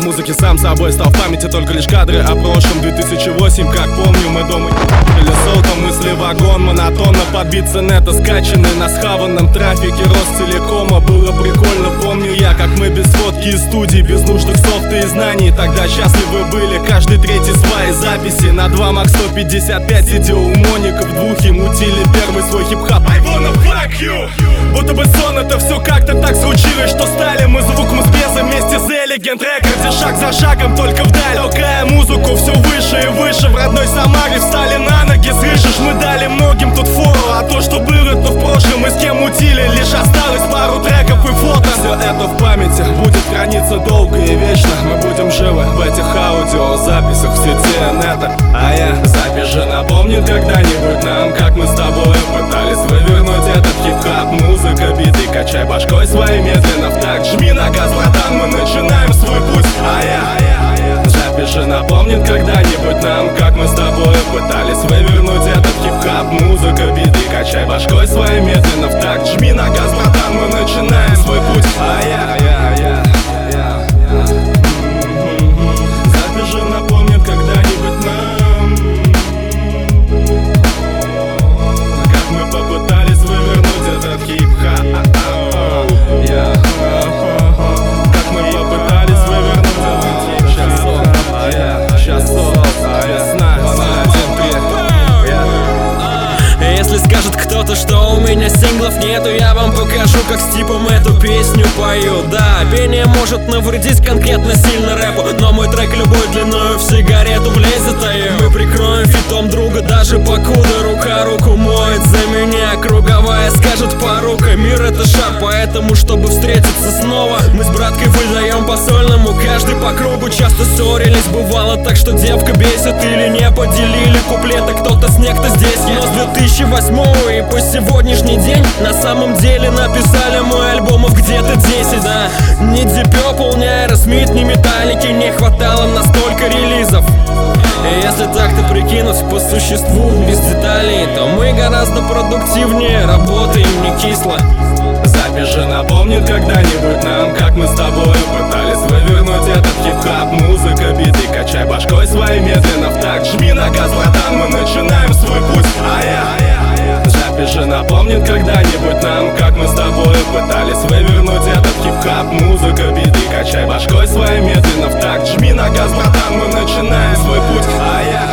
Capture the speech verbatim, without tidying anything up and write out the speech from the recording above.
в музыке сам собой стал. В памяти только лишь кадры о прошлом. Две тысячи восемь, как помню, мы дома или солтом, мысли вагон. Монотонно подбиться нета скачаны на схаванном трафике Ростелекома. Было прикольно, помню я, как мы без фотки из студии, без нужных софта и знаний. Тогда счастливы были, каждый третий свои записи. На два Мак сто пятьдесят пять сидел у Моника в двухе, мутили первый свой хип-хап. I wanna fuck you. Будто бы сон, это все как-то так случилось, что стали мы звук Муспеза вместе с Элегент Рекордс. Шаг за шагом, только вдаль, толкая музыку все выше и выше. В родной Самаре встали на ноги, слышишь, мы дали многим тут фору. А то, что было, то в прошлом, и с кем мутили, лишь осталось пару треков и фото. Все это в памяти будет храниться долго и вечно. Мы будем живы в этих аудиозаписях в сети инета. А я, запись же напомнит когда-нибудь нам, как мы с тобой пытались вывернуть этот хип-хап. Музыка, биты, качай башкой своей медленно в такт. Жми на газ, братан, мы начинаем свой путь. А я, запись же напомнит когда-нибудь нам, как мы с тобой пытались вывернуть этот хип-хап. Музыка, биты, качай башкой своей медленно в такт. Жми на газ, братан, мы начинаем свой путь. А я, я, я, я, я. Запись же напомнит когда-нибудь нам, как мы попытались вывернуть этот хип-хап. Yeah. Как мы попытались вывернуть этот хип-хап. А я, сейчас а весна, если скажет кто-то, что у меня синглов нету, я вам покажу, как с типом эту песню пою. Да, пение может навредить конкретно сильно рэпу, но мой трек любой длиною в сигарету влезет, а я. Мы прикроем фитом друга, даже покуда рука руку моет за меня. Круговая скажет порука, мир это шар, поэтому, чтобы встретиться снова, мы с браткой выдаем по сольному, каждый по кругу. Часто ссорились, бывало так, что девка бесит или не поделили куплеты, кто-то с некто здесь. Но с две тысячи восьмого и по сегодняшний день на самом деле написали мой альбомов где-то десять, да. Ни Deep Purple, ни Aerosmith, ни Металлики не хватало на столько релизов. И если так-то прикинуть по существу, без деталей, то мы гораздо продуктивнее работаем не кисло. Запись же напомнит когда-нибудь нам, как мы с тобой пытались вывернуть этот хип-хап. Музыка, биты, качай башкой своей медленно в такт. Жми на газ, братан, мы начинаем свой путь. А я, запись же напомнит когда-нибудь нам, как мы с тобой пытались вывернуть этот хип-хап. Музыка, биты, качай башкой своей медленно в такт. Жми на газ, братан, мы начинаем свой путь. А я